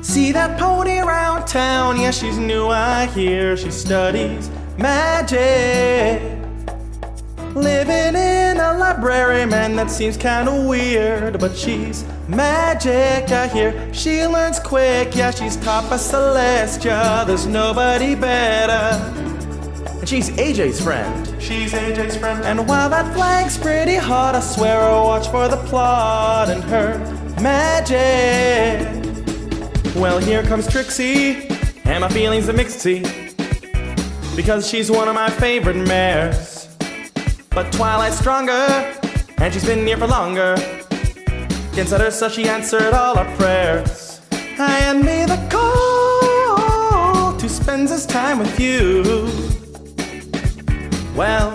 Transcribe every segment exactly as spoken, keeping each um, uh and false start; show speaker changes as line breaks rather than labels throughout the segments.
See that pony around town? Yeah, she's new, I hear. She studies magic, living in a library, man, that seems kinda weird. But she's magic, I hear. She learns quick, yeah, she's taught by Celestia. There's nobody better. And she's A J's friend. She's A J's friend. And while that flag's pretty hot, I swear I'll watch for the plot and her magic. Well, here comes Trixie, and my feelings are mixed, see, because she's one of my favorite mares. But Twilight's stronger, and she's been here for longer. Inside her, so she answered all our prayers. And may the colt who spends his time with you, well,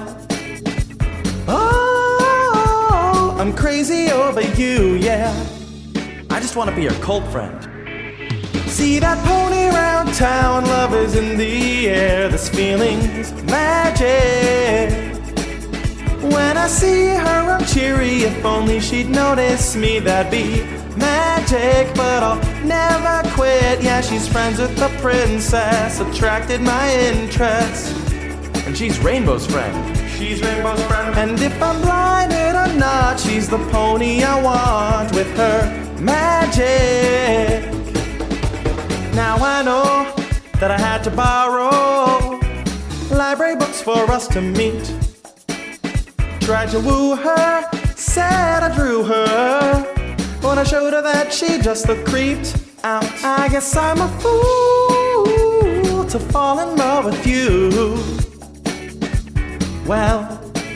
oh, I'm crazy over you, yeah. I just want to be your colt friend. See that pony around town, love is in the air. This feeling's magic. When I see her, I'm cheery. If only she'd notice me, that'd be magic. But I'll never quit. Yeah, she's friends with the princess, attracted my interest. And she's Rainbow's friend. She's Rainbow's friend. And if I'm blinded or not, she's the pony I want with her magic. Now I know that I had to borrow library books for us to meet. Tried to woo her, said I drew her. When I showed her that, she just looked creeped out. I guess I'm a fool to fall in love with you. Well,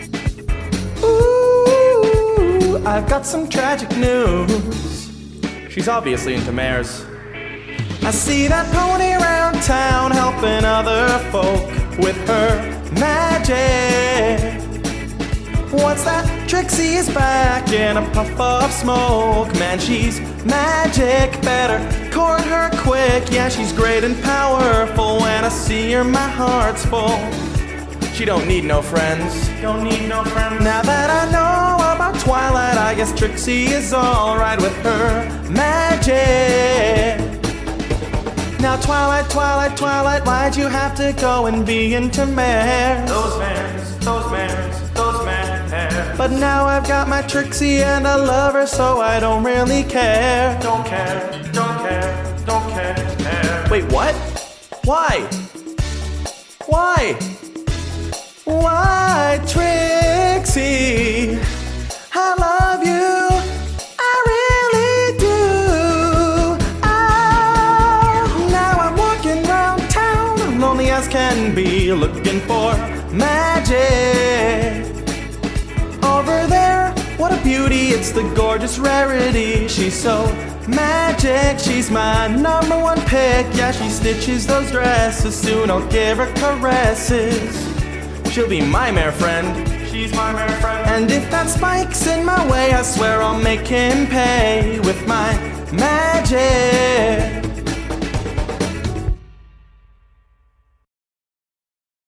ooh, I've got some tragic news. She's obviously into mares. I see that pony around town, helping other folk with her magic. What's that? Trixie is back in a puff of smoke. Man, she's magic, better court her quick. Yeah, she's great and powerful. When I see her, my heart's full. She don't need no friends. Don't need no friends. Now that I know about Twilight, I guess Trixie is alright with her magic. Now Twilight, Twilight, Twilight, why'd you have to go and be into mares? Those mares, those mares, those mares. But now I've got my Trixie and I love her, so I don't really care. Don't care, don't care, don't care. Wait, what? Why? Why? Why, Trixie? I love you. I really do. Oh, now I'm walking around town, lonely as can be, looking for magic. Over there, what a beauty, it's the gorgeous Rarity. She's so magic, she's my number one pick. Yeah, she stitches those dresses, soon I'll give her caresses. She'll be my mare friend. She's my mare friend. And if that Spike's in my way, I swear I'll make him pay with my magic.